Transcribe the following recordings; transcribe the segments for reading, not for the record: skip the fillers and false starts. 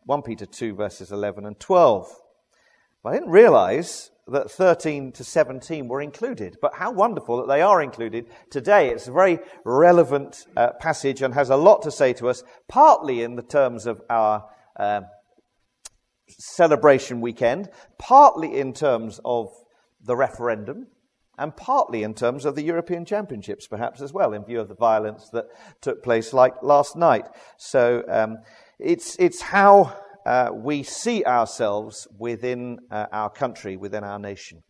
1 Peter 2 verses 11 and 12. But I didn't realize that 13 to 17 were included, but how wonderful that they are included today. It's a very relevant passage and has a lot to say to us, partly in the terms of our celebration weekend, partly in terms of the referendum, and partly in terms of the European Championships, perhaps as well, in view of the violence that took place like last night. So it's how we see ourselves within our country, within our nation.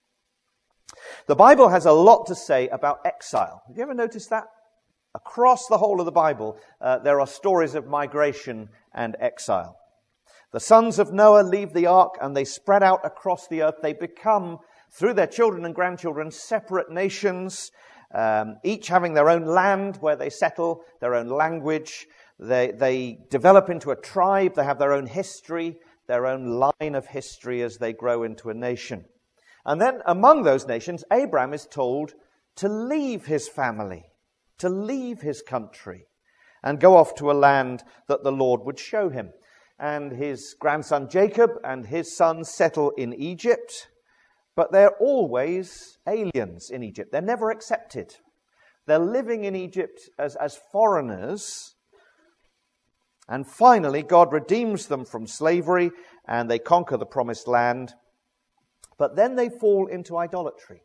The Bible has a lot to say about exile. Have you ever noticed that? Across the whole of the Bible, there are stories of migration and exile. The sons of Noah leave the ark and they spread out across the earth. They become, through their children and grandchildren, separate nations, each having their own land where they settle, their own language. They develop into a tribe. They have their own history, their own line of history as they grow into a nation. And then among those nations, Abraham is told to leave his family, to leave his country, and go off to a land that the Lord would show him. And his grandson Jacob and his sons settle in Egypt, but they're always aliens in Egypt. They're never accepted. They're living in Egypt as foreigners. And finally, God redeems them from slavery and they conquer the promised land. But then they fall into idolatry.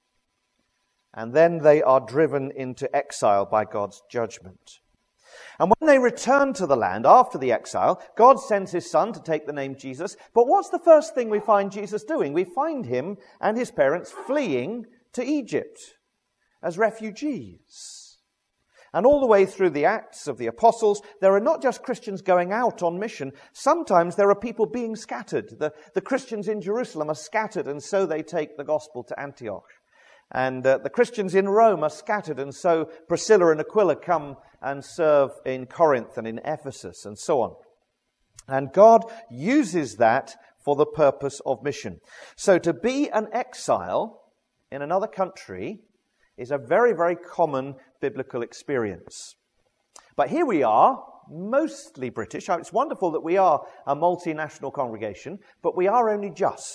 And then they are driven into exile by God's judgment. And when they return to the land after the exile, God sends his son to take the name Jesus. But what's the first thing we find Jesus doing? We find him and his parents fleeing to Egypt as refugees. And all the way through the Acts of the Apostles, there are not just Christians going out on mission. Sometimes there are people being scattered. The Christians in Jerusalem are scattered, and so they take the gospel to Antioch. And the Christians in Rome are scattered, and so Priscilla and Aquila come and serve in Corinth and in Ephesus, and so on. And God uses that for the purpose of mission. So to be an exile in another country is a very, very common biblical experience. But here we are, mostly British. It's wonderful that we are a multinational congregation, but we are only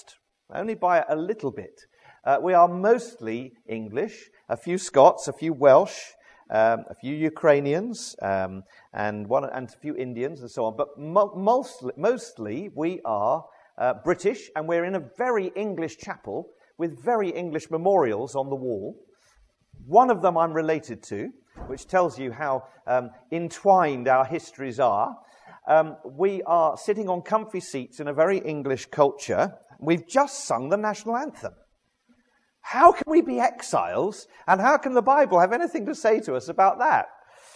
by a little bit. We are mostly English, a few Scots, a few Welsh, a few Ukrainians, and a few Indians and so on. But mostly we are British, and we're in a very English chapel with very English memorials on the wall. One of them I'm related to, which tells you how entwined our histories are. We are sitting on comfy seats in a very English culture. We've just sung the national anthem. How can we be exiles, and how can the Bible have anything to say to us about that?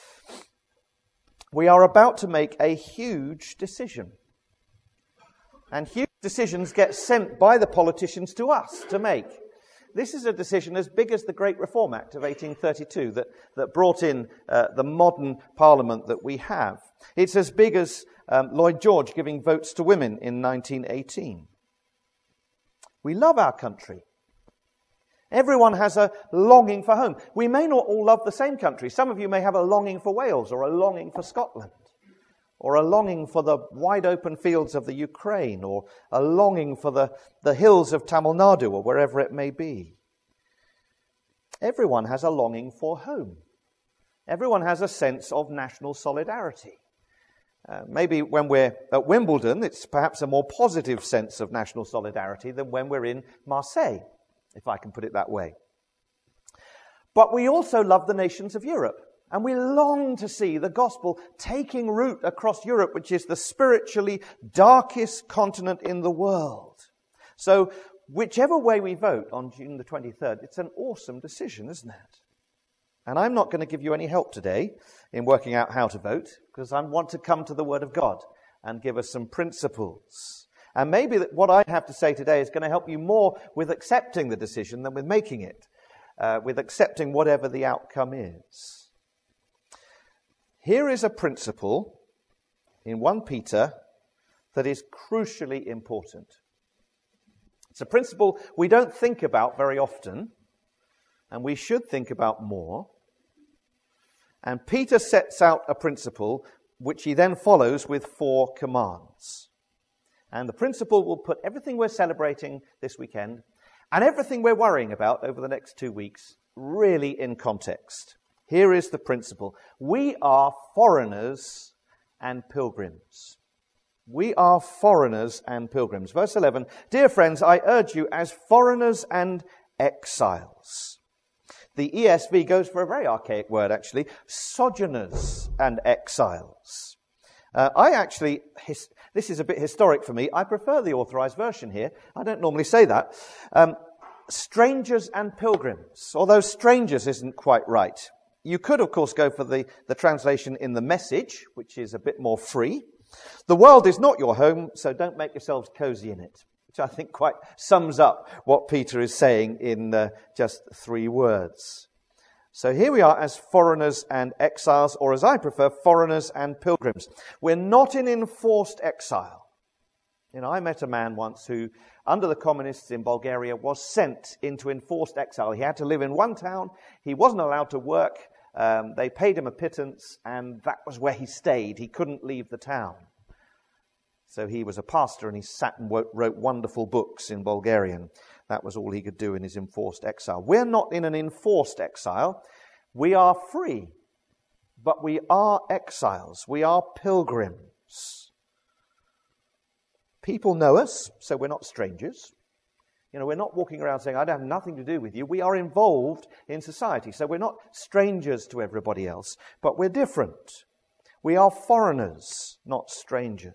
We are about to make a huge decision. And huge decisions get sent by the politicians to us to make. This is a decision as big as the Great Reform Act of 1832 that brought in the modern parliament that we have. It's as big as Lloyd George giving votes to women in 1918. We love our country. Everyone has a longing for home. We may not all love the same country. Some of you may have a longing for Wales, or a longing for Scotland, or a longing for the wide open fields of the Ukraine, or a longing for the hills of Tamil Nadu, or wherever it may be. Everyone has a longing for home. Everyone has a sense of national solidarity. Maybe when we're at Wimbledon, it's perhaps a more positive sense of national solidarity than when we're in Marseille, if I can put it that way. But we also love the nations of Europe. And we long to see the gospel taking root across Europe, which is the spiritually darkest continent in the world. So whichever way we vote on June the 23rd, it's an awesome decision, isn't it? And I'm not going to give you any help today in working out how to vote, because I want to come to the Word of God and give us some principles. And maybe that what I have to say today is going to help you more with accepting the decision than with making it, with accepting whatever the outcome is. Here is a principle in 1 Peter that is crucially important. It's a principle we don't think about very often, and we should think about more. And Peter sets out a principle which he then follows with 4 commands. And the principle will put everything we're celebrating this weekend and everything we're worrying about over the next 2 weeks really in context. Here is the principle. We are foreigners and pilgrims. We are foreigners and pilgrims. Verse 11, dear friends, I urge you as foreigners and exiles. The ESV goes for a very archaic word, actually, sojourners and exiles. This is a bit historic for me. I prefer the authorized version here. I don't normally say that. Strangers and pilgrims, although strangers isn't quite right. You could, of course, go for the translation in the Message, which is a bit more free. The world is not your home, so don't make yourselves cozy in it, which I think quite sums up what Peter is saying in just 3 words. So here we are as foreigners and exiles, or as I prefer, foreigners and pilgrims. We're not in enforced exile. I met a man once who, under the communists in Bulgaria, was sent into enforced exile. He had to live in one town. He wasn't allowed to work. They paid him a pittance, and that was where he stayed. He couldn't leave the town. So he was a pastor, and he sat and wrote wonderful books in Bulgarian. That was all he could do in his enforced exile. We're not in an enforced exile. We are free, but we are exiles. We are pilgrims. People know us, so we're not strangers. We're not walking around saying, I don't have nothing to do with you. We are involved in society, so we're not strangers to everybody else, but we're different. We are foreigners, not strangers.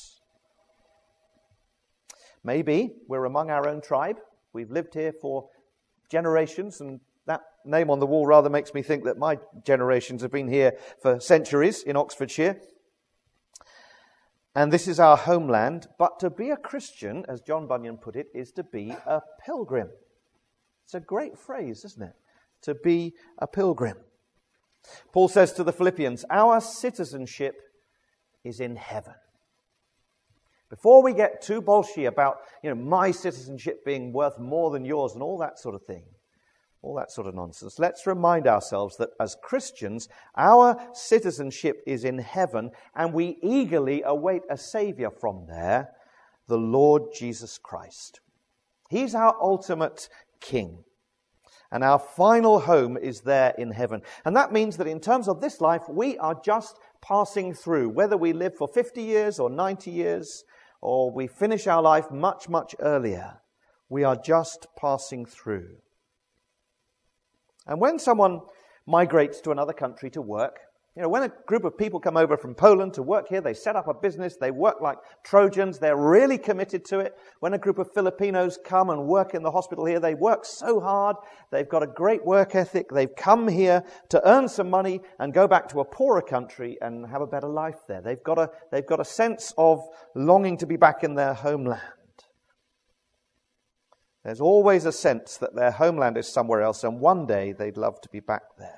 Maybe we're among our own tribe. We've lived here for generations, and that name on the wall rather makes me think that my generations have been here for centuries in Oxfordshire. And this is our homeland. But to be a Christian, as John Bunyan put it, is to be a pilgrim. It's a great phrase, isn't it? To be a pilgrim. Paul says to the Philippians, our citizenship is in heaven. Before we get too bolshy about, my citizenship being worth more than yours and all that sort of thing, all that sort of nonsense, let's remind ourselves that as Christians, our citizenship is in heaven, and we eagerly await a Saviour from there, the Lord Jesus Christ. He's our ultimate King, and our final home is there in heaven. And that means that in terms of this life, we are just passing through, whether we live for 50 years or 90 years, or we finish our life much, much earlier. We are just passing through. And when someone migrates to another country to work, when a group of people come over from Poland to work here, they set up a business, they work like Trojans, they're really committed to it. When a group of Filipinos come and work in the hospital here, they work so hard, they've got a great work ethic, they've come here to earn some money and go back to a poorer country and have a better life there. They've got a sense of longing to be back in their homeland. There's always a sense that their homeland is somewhere else, and one day they'd love to be back there.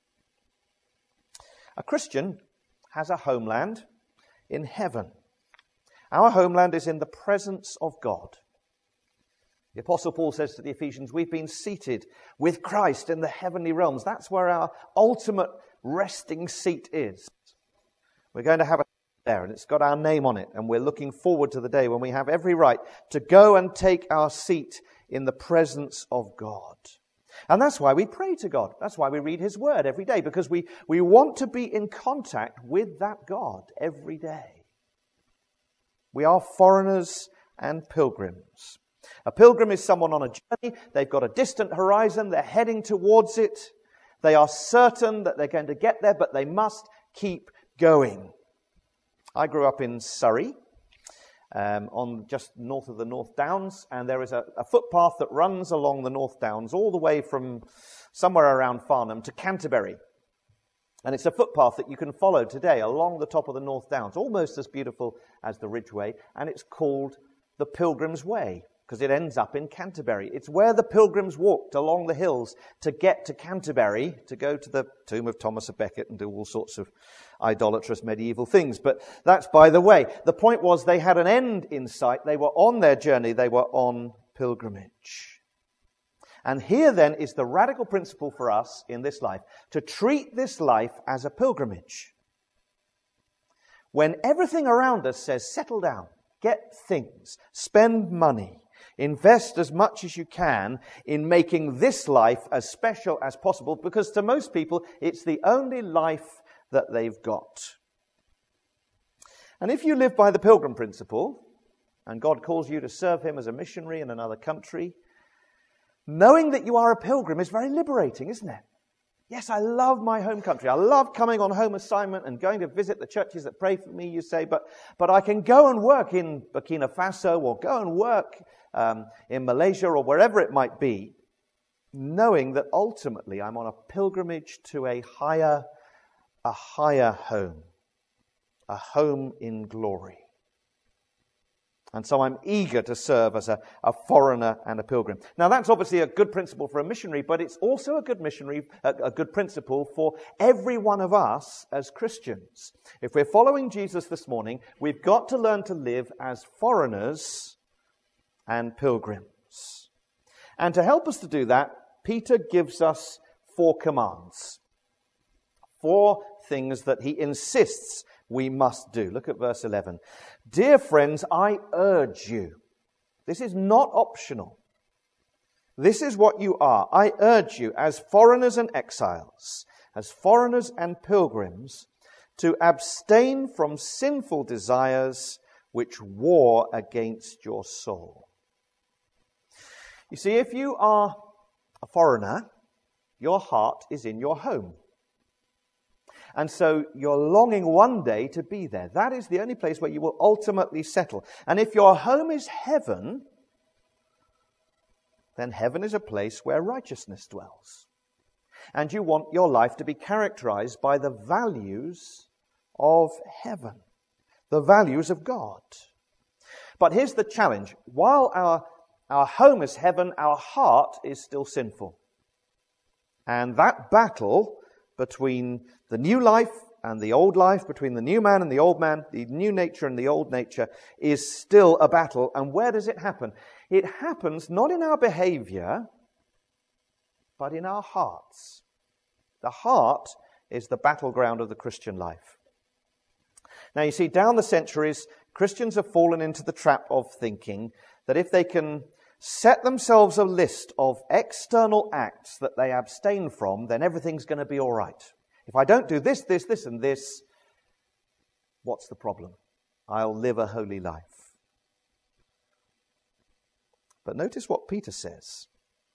A Christian has a homeland in heaven. Our homeland is in the presence of God. The Apostle Paul says to the Ephesians, we've been seated with Christ in the heavenly realms. That's where our ultimate resting seat is. We're going to have a there, and it's got our name on it, and we're looking forward to the day when we have every right to go and take our seat in the presence of God. And that's why we pray to God. That's why we read His Word every day, because we want to be in contact with that God every day. We are foreigners and pilgrims. A pilgrim is someone on a journey. They've got a distant horizon. They're heading towards it. They are certain that they're going to get there, but they must keep going. I grew up in Surrey, on just north of the North Downs, and there is a footpath that runs along the North Downs all the way from somewhere around Farnham to Canterbury. And it's a footpath that you can follow today along the top of the North Downs, almost as beautiful as the Ridgeway, and it's called the Pilgrim's Way, because it ends up in Canterbury. It's where the pilgrims walked along the hills to get to Canterbury, to go to the tomb of Thomas à Becket and do all sorts of idolatrous medieval things. But that's by the way. The point was they had an end in sight. They were on their journey. They were on pilgrimage. And here then is the radical principle for us in this life, to treat this life as a pilgrimage. when everything around us says, settle down, get things, spend money, invest as much as you can in making this life as special as possible, because to most people, it's the only life that they've got. And if you live by the Pilgrim principle, and God calls you to serve him as a missionary in another country, knowing that you are a pilgrim is very liberating, isn't it? Yes, I love my home country. I love coming on home assignment and going to visit the churches that pray for me, you say, but I can go and work in Burkina Faso or go and work in Malaysia or wherever it might be, knowing that ultimately I'm on a pilgrimage to a higher home, a home in glory. And so I'm eager to serve as a foreigner and a pilgrim. Now that's obviously a good principle for a missionary, but it's also a good principle for every one of us as Christians. If we're following Jesus this morning, we've got to learn to live as foreigners and pilgrims. And to help us to do that, Peter gives us 4 commands. 4 things that he insists we must do. Look at verse 11. Dear friends, I urge you. This is not optional. This is what you are. I urge you as foreigners and exiles, as foreigners and pilgrims, to abstain from sinful desires which war against your soul. You see, if you are a foreigner, your heart is in your home. And so you're longing one day to be there. That is the only place where you will ultimately settle. And if your home is heaven, then heaven is a place where righteousness dwells. And you want your life to be characterized by the values of heaven, the values of God. But here's the challenge. While our home is heaven, our heart is still sinful. And that battle between the new life and the old life, between the new man and the old man, the new nature and the old nature, is still a battle. And where does it happen? It happens not in our behavior, but in our hearts. The heart is the battleground of the Christian life. Now you see, down the centuries, Christians have fallen into the trap of thinking that if they can set themselves a list of external acts that they abstain from, then everything's going to be all right. If I don't do this, this, this, and this, what's the problem? I'll live a holy life. But notice what Peter says.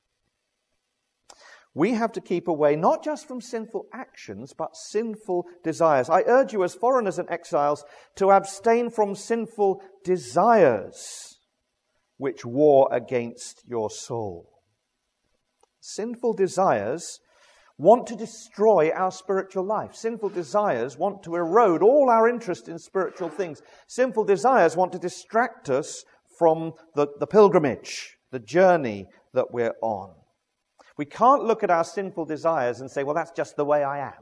We have to keep away not just from sinful actions, but sinful desires. I urge you as foreigners and exiles to abstain from sinful desires which war against your soul. Sinful desires want to destroy our spiritual life. Sinful desires want to erode all our interest in spiritual things. Sinful desires want to distract us from the pilgrimage, the journey that we're on. We can't look at our sinful desires and say, well, that's just the way I am.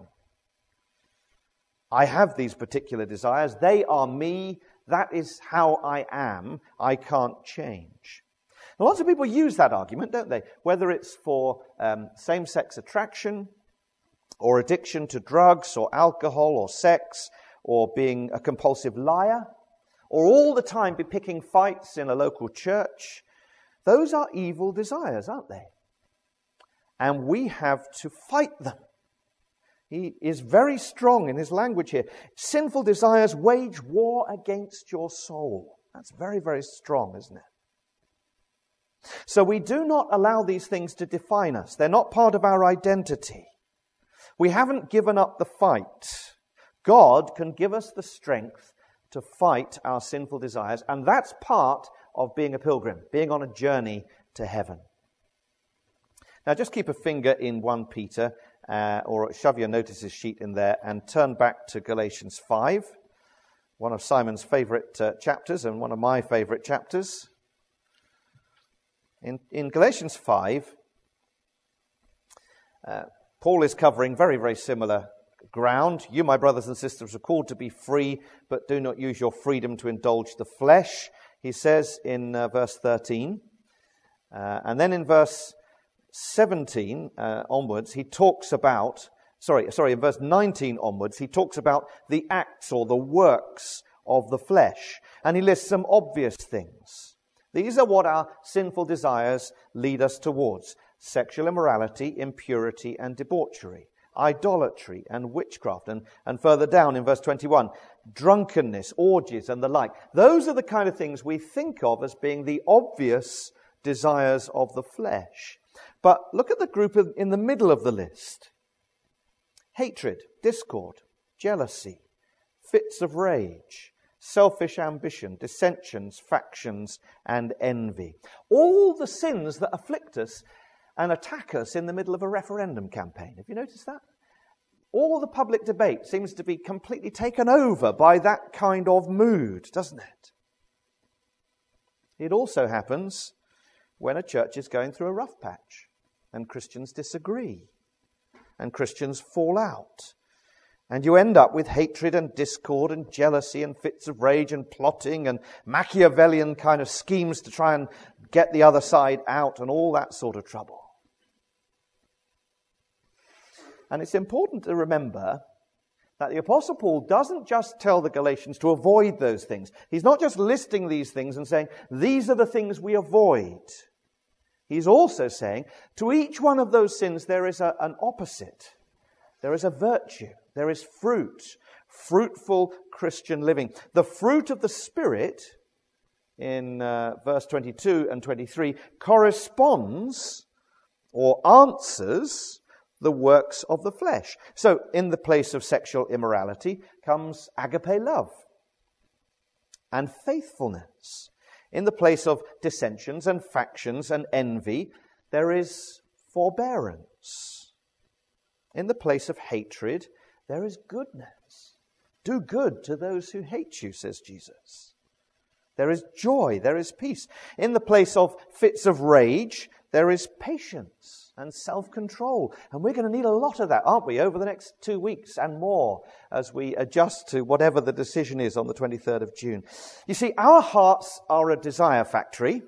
I have these particular desires. They are me. That is how I am. I can't change. Now, lots of people use that argument, don't they? Whether it's for same-sex attraction or addiction to drugs or alcohol or sex or being a compulsive liar or all the time be picking fights in a local church. Those are evil desires, aren't they? And we have to fight them. He is very strong in his language here. Sinful desires wage war against your soul. That's very, very strong, isn't it? So we do not allow these things to define us. They're not part of our identity. We haven't given up the fight. God can give us the strength to fight our sinful desires, and that's part of being a pilgrim, being on a journey to heaven. Now just keep a finger in 1 Peter, or shove your notices sheet in there and turn back to Galatians 5, one of Simon's favourite chapters and one of my favourite chapters. In Galatians 5, Paul is covering very, very similar ground. You, my brothers and sisters, are called to be free, but do not use your freedom to indulge the flesh, he says in verse 13. And then in verse 17 onwards, he talks about in verse 19 onwards, he talks about the acts or the works of the flesh. And he lists some obvious things. These are what our sinful desires lead us towards: sexual immorality, impurity, and debauchery, idolatry and witchcraft. And further down in verse 21, drunkenness, orgies, and the like. Those are the kind of things we think of as being the obvious desires of the flesh. But look at the group in the middle of the list: hatred, discord, jealousy, fits of rage, selfish ambition, dissensions, factions, and envy. All the sins that afflict us and attack us in the middle of a referendum campaign. Have you noticed that? All the public debate seems to be completely taken over by that kind of mood, doesn't it? It also happens when a church is going through a rough patch and Christians disagree and Christians fall out. And you end up with hatred and discord and jealousy and fits of rage and plotting and Machiavellian kind of schemes to try and get the other side out and all that sort of trouble. And it's important to remember that the Apostle Paul doesn't just tell the Galatians to avoid those things. He's not just listing these things and saying, these are the things we avoid. He's also saying, to each one of those sins there is an opposite. There is a virtue. There is fruit. Fruitful Christian living. The fruit of the Spirit, in verse 22 and 23, corresponds or answers the works of the flesh. So, in the place of sexual immorality comes agape love and faithfulness. In the place of dissensions and factions and envy, there is forbearance. In the place of hatred, there is goodness. Do good to those who hate you, says Jesus. There is joy, there is peace. In the place of fits of rage, there is patience and self-control. And we're going to need a lot of that, aren't we, over the next 2 weeks and more as we adjust to whatever the decision is on the 23rd of June. You see, our hearts are a desire factory.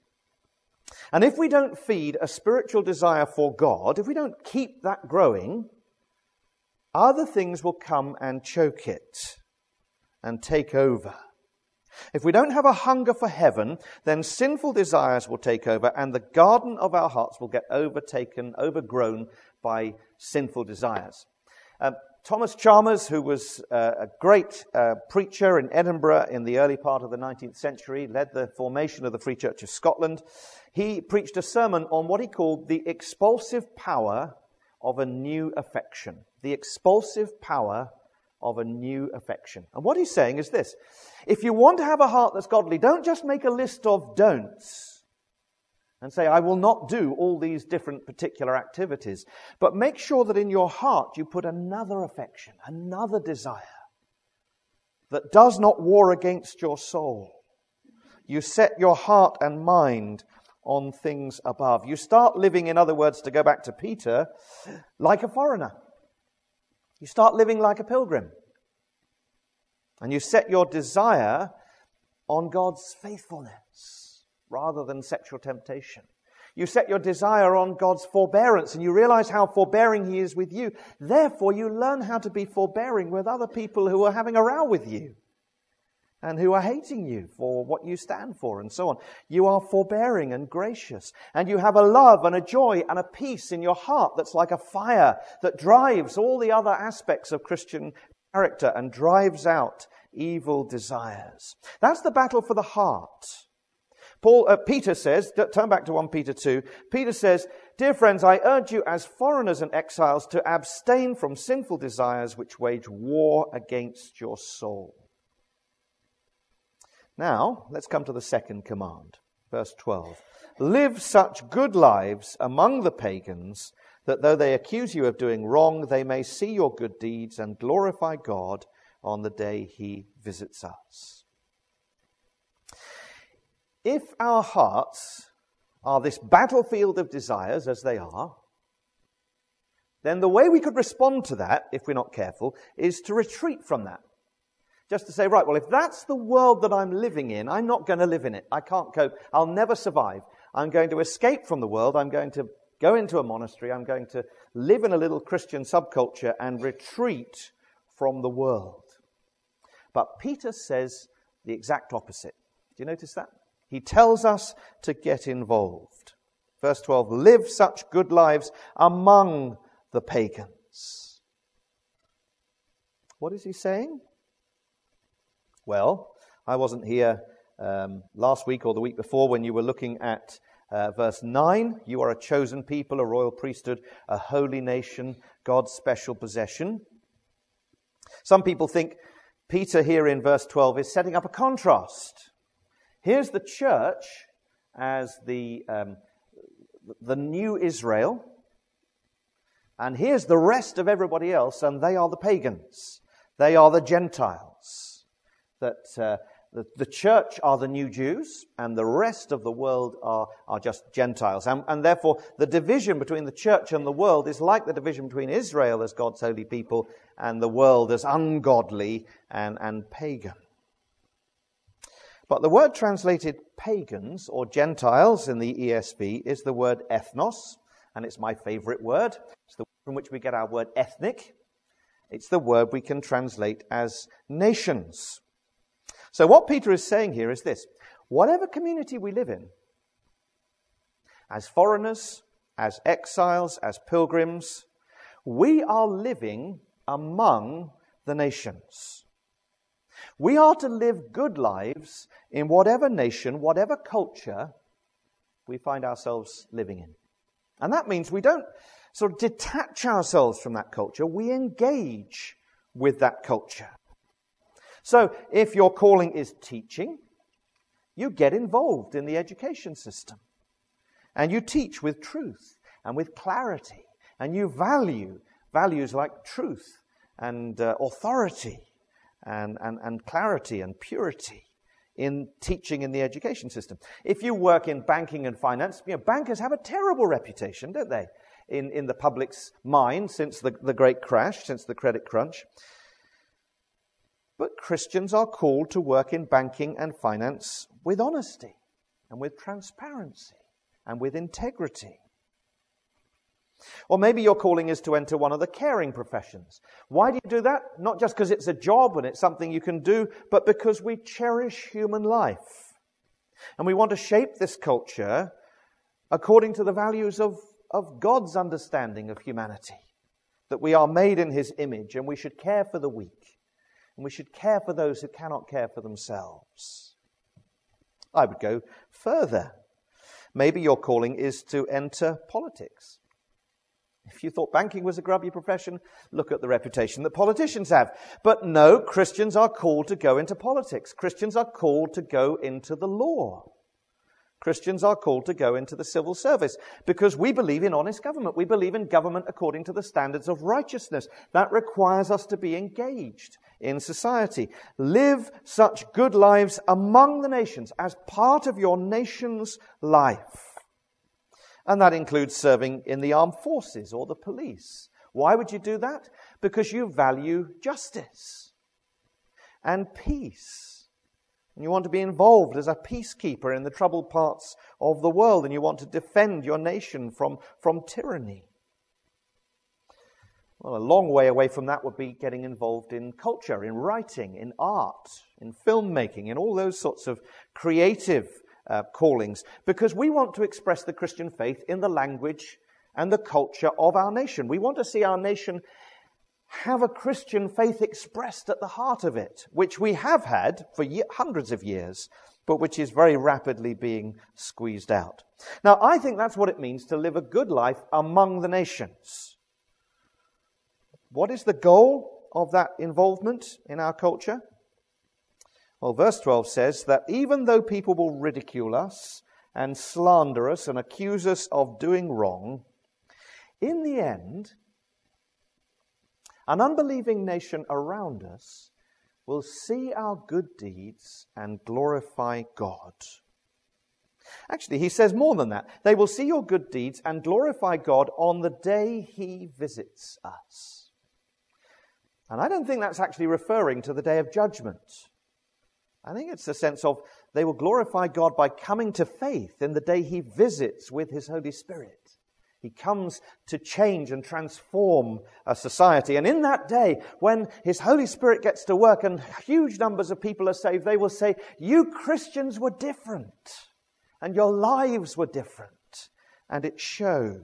And if we don't feed a spiritual desire for God, if we don't keep that growing, other things will come and choke it and take over. If we don't have a hunger for heaven, then sinful desires will take over and the garden of our hearts will get overgrown by sinful desires. Thomas Chalmers, who was a great preacher in Edinburgh in the early part of the 19th century, led the formation of the Free Church of Scotland. He preached a sermon on what he called the expulsive power of a new affection. The expulsive power of a new affection. And what he's saying is this: if you want to have a heart that's godly, don't just make a list of don'ts and say, I will not do all these different particular activities, but make sure that in your heart you put another affection, another desire that does not war against your soul. You set your heart and mind on things above. You start living, in other words, to go back to Peter, like a foreigner. You start living like a pilgrim. And you set your desire on God's faithfulness rather than sexual temptation. You set your desire on God's forbearance and you realize how forbearing He is with you. Therefore, you learn how to be forbearing with other people who are having a row with you and who are hating you for what you stand for and so on. You are forbearing and gracious. And you have a love and a joy and a peace in your heart that's like a fire that drives all the other aspects of Christian character and drives out evil desires. That's the battle for the heart. Peter says, turn back to 1 Peter 2, Peter says, "Dear friends, I urge you as foreigners and exiles to abstain from sinful desires which wage war against your soul." Now, let's come to the second command, verse 12. "Live such good lives among the pagans that though they accuse you of doing wrong, they may see your good deeds and glorify God on the day He visits us." If our hearts are this battlefield of desires, as they are, then the way we could respond to that, if we're not careful, is to retreat from that. Just to say, right, well, if that's the world that I'm living in, I'm not going to live in it. I can't cope. I'll never survive. I'm going to escape from the world. I'm going to go into a monastery. I'm going to live in a little Christian subculture and retreat from the world. But Peter says the exact opposite. Do you notice that? He tells us to get involved. Verse 12, live such good lives among the pagans. What is he saying? Well, I wasn't here last week or the week before when you were looking at verse 9. You are a chosen people, a royal priesthood, a holy nation, God's special possession. Some people think Peter here in verse 12 is setting up a contrast. Here's the church as the new Israel, and here's the rest of everybody else, and they are the pagans. They are the Gentiles. That the church are the new Jews, and the rest of the world are just Gentiles. And therefore, the division between the church and the world is like the division between Israel as God's holy people and the world as ungodly and pagan. But the word translated pagans or Gentiles in the ESV is the word ethnos, and it's my favorite word. It's the word from which we get our word ethnic. It's the word we can translate as nations. So what Peter is saying here is this: whatever community we live in, as foreigners, as exiles, as pilgrims, we are living among the nations. We are to live good lives in whatever nation, whatever culture we find ourselves living in. And that means we don't sort of detach ourselves from that culture. We engage with that culture. So if your calling is teaching, you get involved in the education system. And you teach with truth and with clarity. And you value values like truth and authority and clarity and purity in teaching in the education system. If you work in banking and finance, bankers have a terrible reputation, don't they, in the public's mind since the great crash, since the credit crunch. But Christians are called to work in banking and finance with honesty and with transparency and with integrity. Or maybe your calling is to enter one of the caring professions. Why do you do that? Not just because it's a job and it's something you can do, but because we cherish human life. And we want to shape this culture according to the values of God's understanding of humanity. That we are made in His image and we should care for the weak. And we should care for those who cannot care for themselves. I would go further. Maybe your calling is to enter politics. If you thought banking was a grubby profession, look at the reputation that politicians have. But no, Christians are called to go into politics. Christians are called to go into the law. Christians are called to go into the civil service because we believe in honest government. We believe in government according to the standards of righteousness. That requires us to be engaged in society. Live such good lives among the nations as part of your nation's life. And that includes serving in the armed forces or the police. Why would you do that? Because you value justice and peace. And you want to be involved as a peacekeeper in the troubled parts of the world. And you want to defend your nation from tyranny. Well, a long way away from that would be getting involved in culture, in writing, in art, in filmmaking, in all those sorts of creative callings, because we want to express the Christian faith in the language and the culture of our nation. We want to see our nation have a Christian faith expressed at the heart of it, which we have had for hundreds of years, but which is very rapidly being squeezed out. Now, I think that's what it means to live a good life among the nations. What is the goal of that involvement in our culture? Well, verse 12 says that even though people will ridicule us and slander us and accuse us of doing wrong, in the end, an unbelieving nation around us will see our good deeds and glorify God. Actually, he says more than that. They will see your good deeds and glorify God on the day He visits us. And I don't think that's actually referring to the day of judgment. I think it's a sense of they will glorify God by coming to faith in the day He visits with His Holy Spirit. He comes to change and transform a society. And in that day, when His Holy Spirit gets to work and huge numbers of people are saved, they will say, you Christians were different, and your lives were different, and it showed.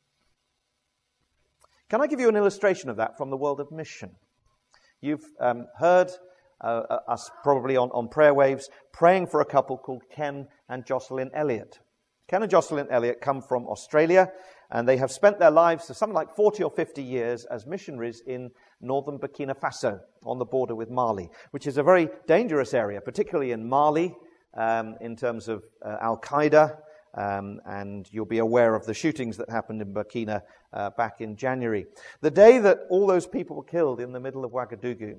Can I give you an illustration of that from the world of mission? You've heard us probably on prayer waves praying for a couple called Ken and Jocelyn Elliott. Ken and Jocelyn Elliott come from Australia, and they have spent their lives for something like 40 or 50 years as missionaries in northern Burkina Faso on the border with Mali, which is a very dangerous area, particularly in Mali in terms of Al-Qaeda. And you'll be aware of the shootings that happened in Burkina back in January. The day that all those people were killed in the middle of Ouagadougou,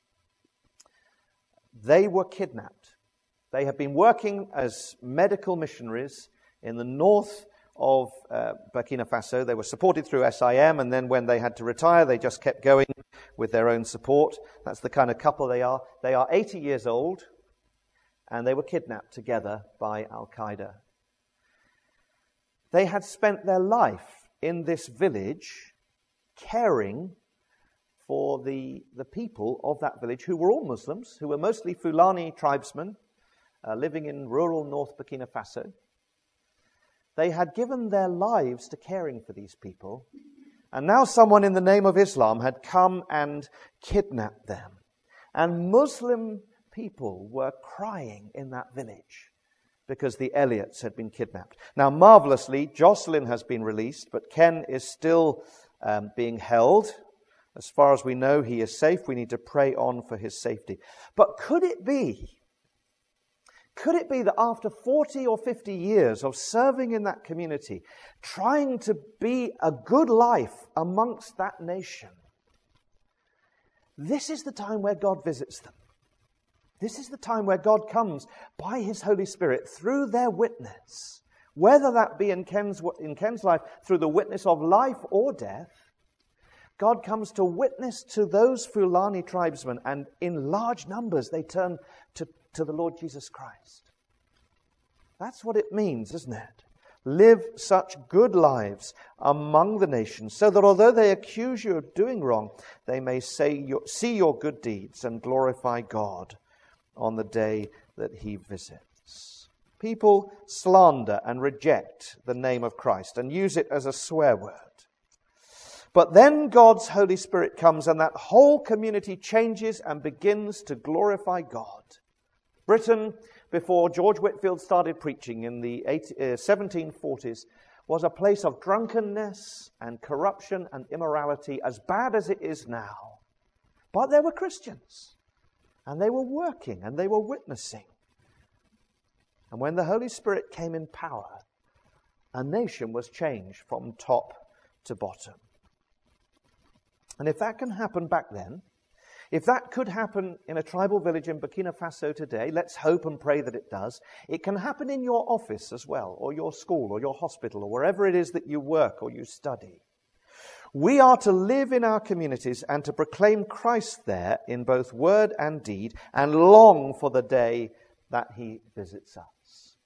they were kidnapped. They had been working as medical missionaries in the north of Burkina Faso. They were supported through SIM, and then when they had to retire, they just kept going with their own support. That's the kind of couple they are. They are 80 years old, and they were kidnapped together by Al-Qaeda. They had spent their life in this village caring for the people of that village, who were all Muslims, who were mostly Fulani tribesmen living in rural North Burkina Faso. They had given their lives to caring for these people, and now someone in the name of Islam had come and kidnapped them. And Muslim people were crying in that village because the Elliots had been kidnapped. Now, marvelously, Jocelyn has been released, but Ken is still being held. As far as we know, he is safe. We need to pray on for his safety. But could it be that after 40 or 50 years of serving in that community, trying to be a good life amongst that nation, this is the time where God visits them? This is the time where God comes by His Holy Spirit through their witness, whether that be in Ken's life through the witness of life or death. God comes to witness to those Fulani tribesmen, and in large numbers they turn to the Lord Jesus Christ. That's what it means, isn't it? Live such good lives among the nations, so that although they accuse you of doing wrong, they may see your good deeds and glorify God on the day that He visits. People slander and reject the name of Christ and use it as a swear word. But then God's Holy Spirit comes, and that whole community changes and begins to glorify God. Britain, before George Whitefield started preaching in the 1740s, was a place of drunkenness and corruption and immorality, as bad as it is now. But there were Christians, and they were working, and they were witnessing. And when the Holy Spirit came in power, a nation was changed from top to bottom. And if that can happen back then, if that could happen in a tribal village in Burkina Faso today, let's hope and pray that it does. It can happen in your office as well, or your school, or your hospital, or wherever it is that you work or you study. We are to live in our communities and to proclaim Christ there in both word and deed, and long for the day that He visits us.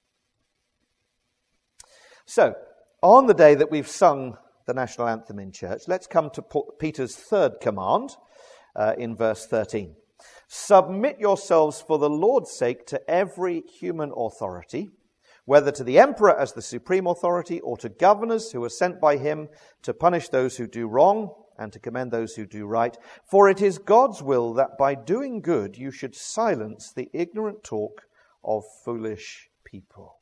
So, on the day that we've sung the national anthem in church, let's come to Peter's third command in verse 13. Submit yourselves for the Lord's sake to every human authority, whether to the emperor as the supreme authority or to governors who are sent by him to punish those who do wrong and to commend those who do right. For it is God's will that by doing good you should silence the ignorant talk of foolish people.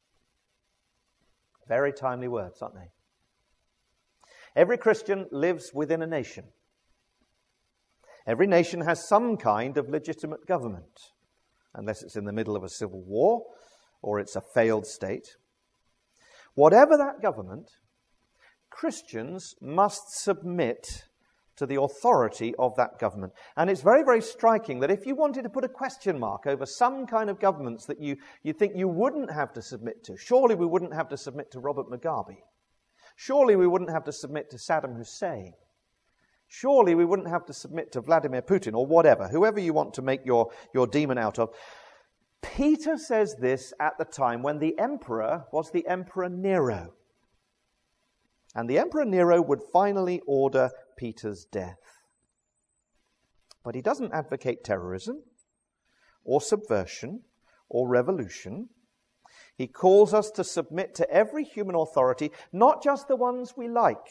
Very timely words, aren't they? Every Christian lives within a nation. Every nation has some kind of legitimate government, unless it's in the middle of a civil war or it's a failed state. Whatever that government, Christians must submit to the authority of that government. And it's very, very striking that if you wanted to put a question mark over some kind of governments that you think you wouldn't have to submit to, surely we wouldn't have to submit to Robert Mugabe. Surely we wouldn't have to submit to Saddam Hussein. Surely we wouldn't have to submit to Vladimir Putin or whatever, whoever you want to make your demon out of. Peter says this at the time when the emperor was the Emperor Nero. And the Emperor Nero would finally order Peter's death. But he doesn't advocate terrorism or subversion or revolution. He calls us to submit to every human authority, not just the ones we like.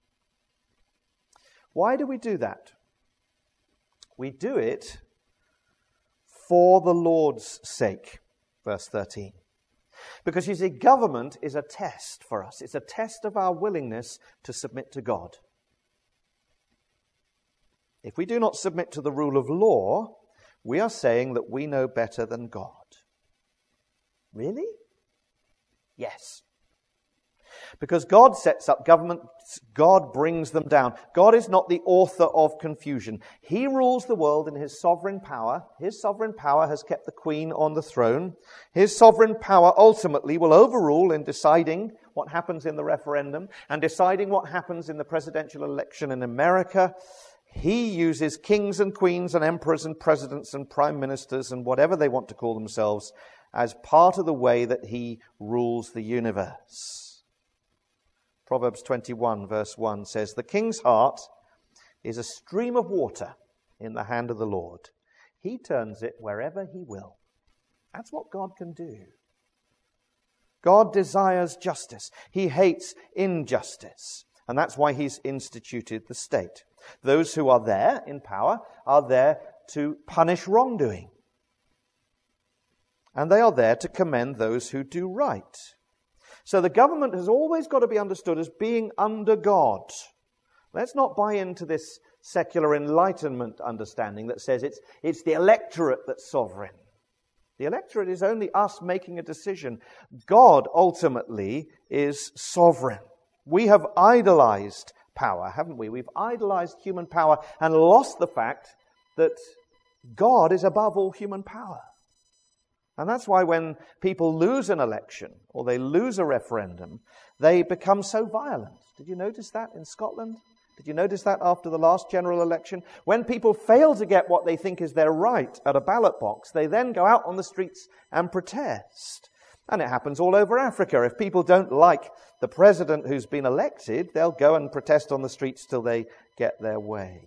Why do we do that? We do it for the Lord's sake, verse 13. Because you see, government is a test for us. It's a test of our willingness to submit to God. If we do not submit to the rule of law, we are saying that we know better than God. Really? Yes. Because God sets up governments, God brings them down. God is not the author of confusion. He rules the world in his sovereign power. His sovereign power has kept the Queen on the throne. His sovereign power ultimately will overrule in deciding what happens in the referendum and deciding what happens in the presidential election in America. He uses kings and queens and emperors and presidents and prime ministers and whatever they want to call themselves as part of the way that he rules the universe. Proverbs 21 verse 1 says, "The king's heart is a stream of water in the hand of the Lord. He turns it wherever he will." That's what God can do. God desires justice. He hates injustice. And that's why he's instituted the state. Those who are there in power are there to punish wrongdoing. And they are there to commend those who do right. So the government has always got to be understood as being under God. Let's not buy into this secular enlightenment understanding that says it's the electorate that's sovereign. The electorate is only us making a decision. God ultimately is sovereign. We have idolized power, haven't we? We've idolized human power and lost the fact that God is above all human power. And that's why when people lose an election or they lose a referendum, they become so violent. Did you notice that in Scotland? Did you notice that after the last general election? When people fail to get what they think is their right at a ballot box, they then go out on the streets and protest. And it happens all over Africa. If people don't like the president who's been elected, they'll go and protest on the streets till they get their way.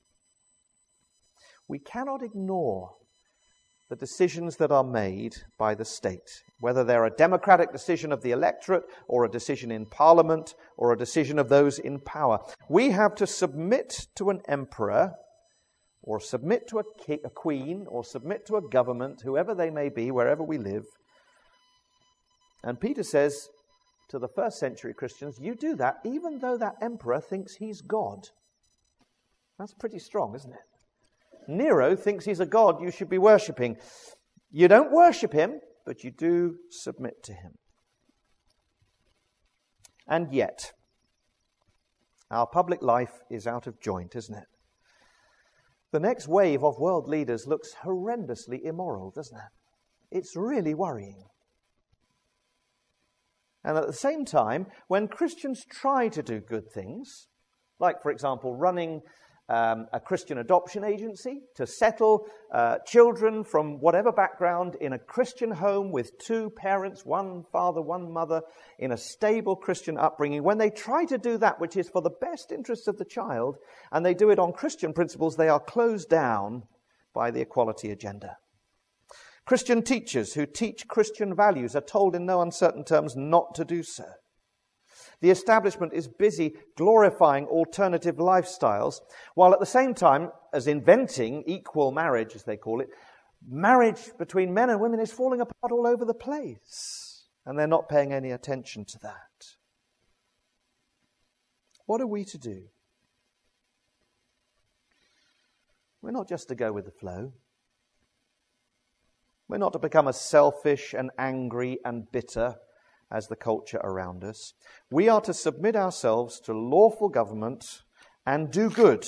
We cannot ignore the decisions that are made by the state, whether they're a democratic decision of the electorate or a decision in parliament or a decision of those in power. We have to submit to an emperor or submit to a queen or submit to a government, whoever they may be, wherever we live. And Peter says to the first century Christians, you do that even though that emperor thinks he's God. That's pretty strong, isn't it? Nero thinks he's a god you should be worshipping. You don't worship him, but you do submit to him. And yet, our public life is out of joint, isn't it? The next wave of world leaders looks horrendously immoral, doesn't it? It's really worrying. And at the same time, when Christians try to do good things, like, for example, running a Christian adoption agency to settle children from whatever background in a Christian home with two parents, one father, one mother, in a stable Christian upbringing. When they try to do that, which is for the best interests of the child, and they do it on Christian principles, they are closed down by the equality agenda. Christian teachers who teach Christian values are told in no uncertain terms not to do so. The establishment is busy glorifying alternative lifestyles, while at the same time as inventing equal marriage, as they call it, marriage between men and women is falling apart all over the place, and they're not paying any attention to that. What are we to do? We're not just to go with the flow. We're not to become as selfish and angry and bitter as the culture around us. We are to submit ourselves to lawful government and do good.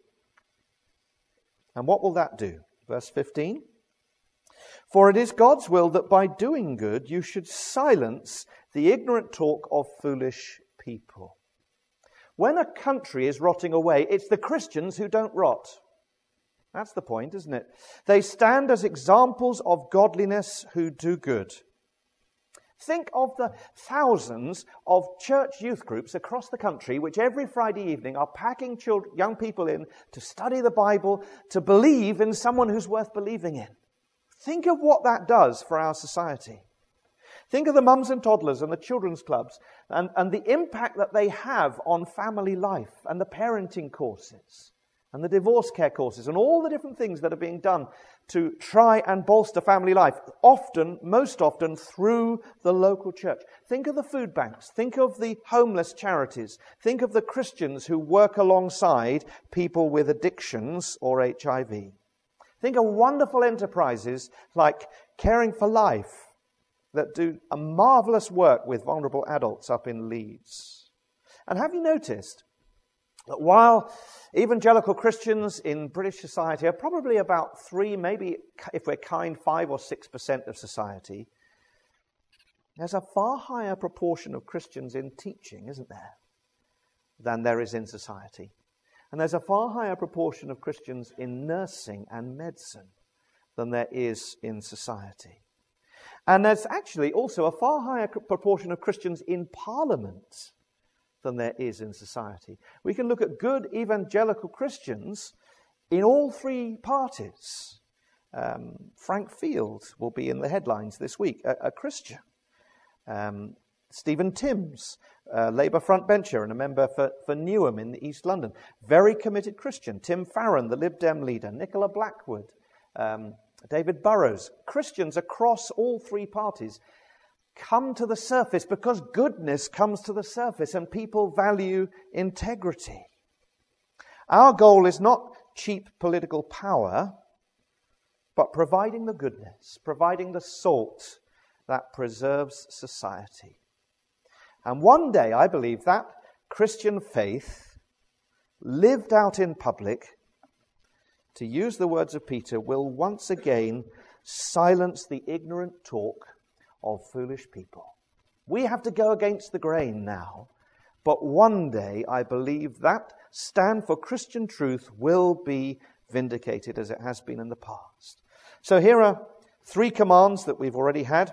And what will that do? Verse 15. For it is God's will that by doing good you should silence the ignorant talk of foolish people. When a country is rotting away, it's the Christians who don't rot. That's the point, isn't it? They stand as examples of godliness who do good. Think of the thousands of church youth groups across the country which every Friday evening are packing young people in to study the Bible, to believe in someone who's worth believing in. Think of what that does for our society. Think of the mums and toddlers and the children's clubs and the impact that they have on family life and the parenting courses and the divorce care courses and all the different things that are being done to try and bolster family life, most often through the local church. Think of the food banks. Think of the homeless charities. Think of the Christians who work alongside people with addictions or HIV. Think of wonderful enterprises like Caring for Life that do a marvelous work with vulnerable adults up in Leeds. And have you noticed that while evangelical Christians in British society are probably about 3, maybe if we're kind, 5 or 6% of society, there's a far higher proportion of Christians in teaching, isn't there, than there is in society. And there's a far higher proportion of Christians in nursing and medicine than there is in society. And there's actually also a far higher proportion of Christians in Parliament than there is in society. We can look at good evangelical Christians in all 3 parties. Frank Field will be in the headlines this week, a Christian. Stephen Timms, Labour frontbencher and a member for Newham in East London. Very committed Christian. Tim Farron, the Lib Dem leader. Nicola Blackwood. David Burrows. Christians across all 3 parties come to the surface because goodness comes to the surface and people value integrity. Our goal is not cheap political power, but providing the goodness, providing the salt that preserves society. And one day, I believe, that Christian faith, lived out in public, to use the words of Peter, will once again silence the ignorant talk of foolish people. We have to go against the grain now, but one day I believe that stand for Christian truth will be vindicated as it has been in the past. So here are 3 commands that we've already had.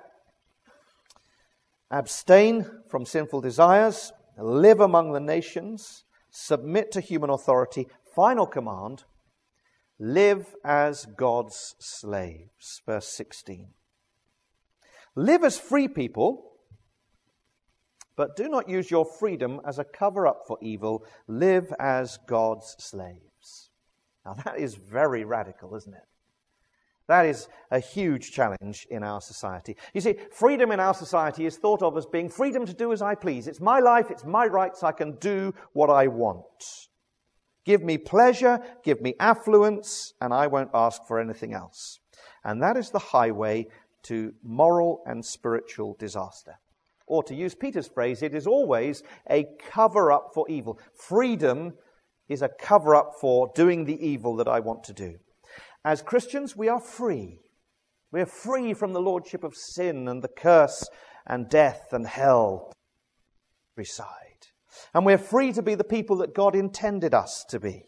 Abstain from sinful desires, live among the nations, submit to human authority. Final command, live as God's slaves. Verse 16. Live as free people, but do not use your freedom as a cover-up for evil. Live as God's slaves. Now that is very radical, isn't it? That is a huge challenge in our society. You see, freedom in our society is thought of as being freedom to do as I please. It's my life, it's my rights, I can do what I want. Give me pleasure, give me affluence, and I won't ask for anything else. And that is the highway to moral and spiritual disaster. Or to use Peter's phrase, it is always a cover-up for evil. Freedom is a cover-up for doing the evil that I want to do. As Christians, we are free. We are free from the lordship of sin and the curse and death and hell. Reside. And we're free to be the people that God intended us to be.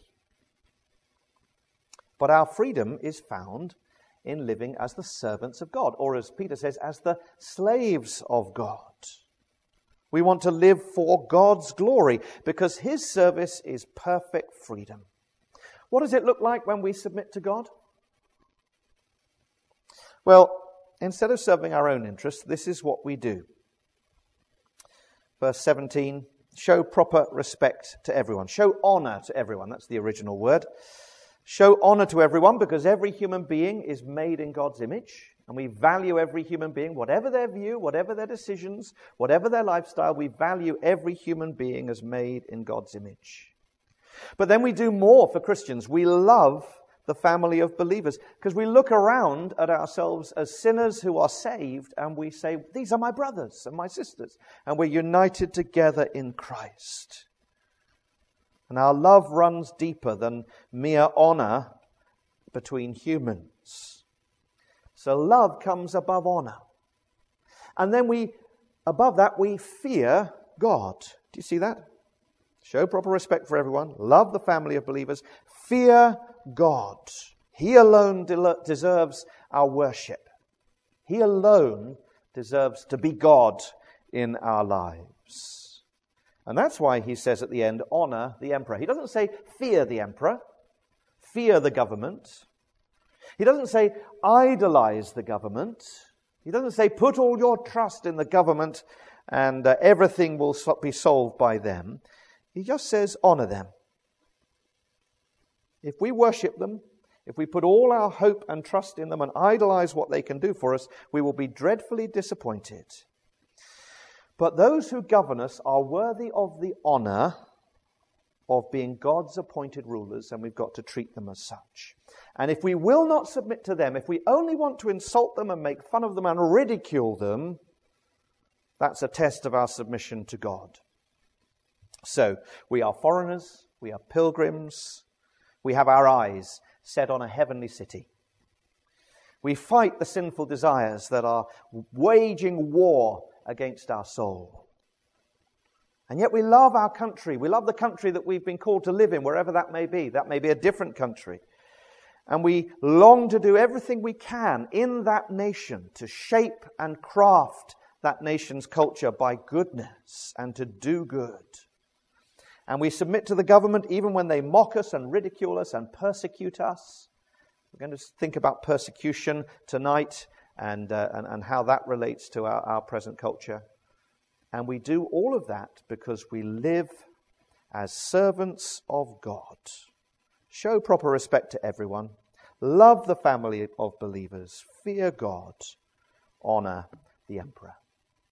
But our freedom is found in living as the servants of God, or as Peter says, as the slaves of God. We want to live for God's glory because His service is perfect freedom. What does it look like when we submit to God? Well, instead of serving our own interests, this is what we do. Verse 17, show proper respect to everyone. Show honor to everyone. That's the original word. Show honor to everyone because every human being is made in God's image. And we value every human being, whatever their view, whatever their decisions, whatever their lifestyle, we value every human being as made in God's image. But then we do more for Christians. We love the family of believers because we look around at ourselves as sinners who are saved and we say, these are my brothers and my sisters. And we're united together in Christ. And our love runs deeper than mere honor between humans. So love comes above honor. And then above that, we fear God. Do you see that? Show proper respect for everyone. Love the family of believers. Fear God. He alone deserves our worship. He alone deserves to be God in our lives. And that's why he says at the end, honor the emperor. He doesn't say fear the emperor, fear the government. He doesn't say idolize the government. He doesn't say put all your trust in the government and everything will be solved by them. He just says honor them. If we worship them, if we put all our hope and trust in them and idolize what they can do for us, we will be dreadfully disappointed. But those who govern us are worthy of the honor of being God's appointed rulers, and we've got to treat them as such. And if we will not submit to them, if we only want to insult them and make fun of them and ridicule them, that's a test of our submission to God. So, we are foreigners, we are pilgrims, we have our eyes set on a heavenly city. We fight the sinful desires that are waging war against our soul. And yet we love our country. We love the country that we've been called to live in, wherever that may be. That may be a different country. And we long to do everything we can in that nation to shape and craft that nation's culture by goodness and to do good. And we submit to the government even when they mock us and ridicule us and persecute us. We're going to think about persecution tonight and how that relates to our present culture. And we do all of that because we live as servants of God. Show proper respect to everyone. Love the family of believers. Fear God. Honor the emperor.